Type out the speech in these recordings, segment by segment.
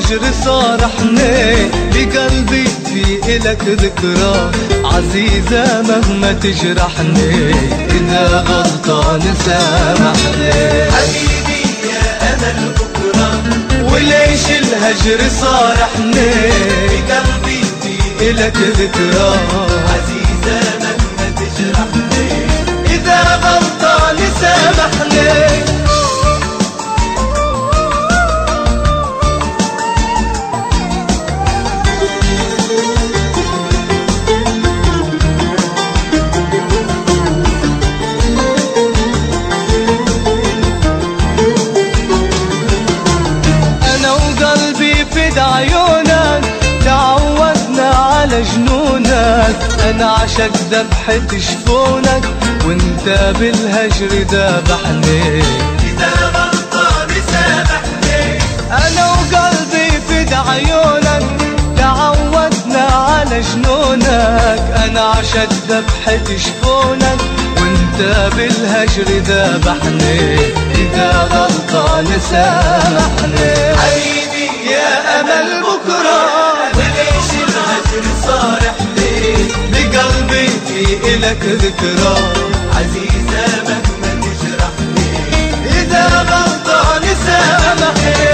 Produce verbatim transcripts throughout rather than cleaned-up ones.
الهجر صار حنين، بقلبي في إلك ذكرى عزيزة مهما تجرحني، إذا غلطان سامحني. حبيبي يا أمل بكرة، وليش الهجر صار حنين، بقلبي في إلك ذكرى عزيزة مهما تجرحني، إذا غلطان سامحني. عيونك تعودنا على جنونك، أنا عشق ذبحة شفونك وانت بالهجر ذبحني، إذا غلطان سامحني. أنا وقلبي فد عيونك تعودنا على جنونك، أنا عشق ذبحة شفونك وانت بالهجر ذبحني، إذا غلطان سامحني. حبيبي يا أمل بكرة، وليش الهجر صار حنين، بقلبي في إلك ذكرى عزيزة مهما تجرحني، إذا غلطان سامحني.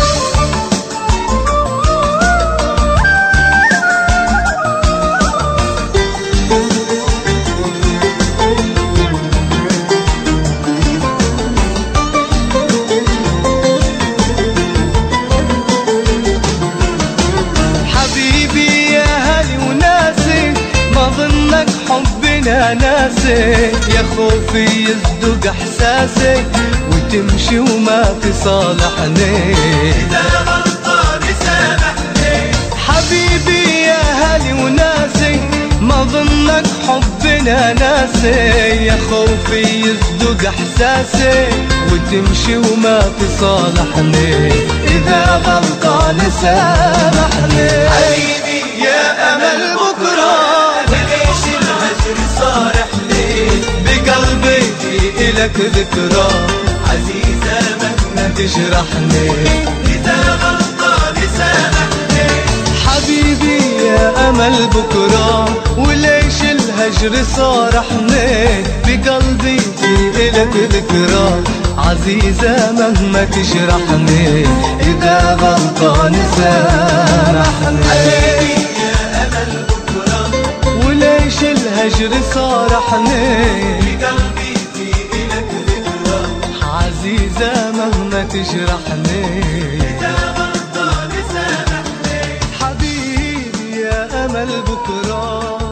حبنا ناسي، يا خوفي يصدق احساسي وتمشي وما تصالحني، إذا غلطان سامحني. حبيبي يا هالي وناسي، ما ظنك حبنا ناسي، يا خوفي يصدق احساسي وتمشي وما تصالحني، إذا غلطان سامحني. حبيبي يا أمل بكرة، صار حنين، بقلبي في إلك ذكرى عزيزة مهما تجرحني، إذا غلطان سامحني. حبيبي يا أمل بكرة، وليش الهجر صار حنين، بقلبي في إلك ذكرى عزيزة مهما تجرحني، إذا غلطان سامحني. حبيبي يا أمل بكرة، وليش الهجر صار حنين، بقلبي في إلك ذكرى عزيزة مهما تجرحني، إذا غلطان سامحني. حبيبي يا أمل بكرة.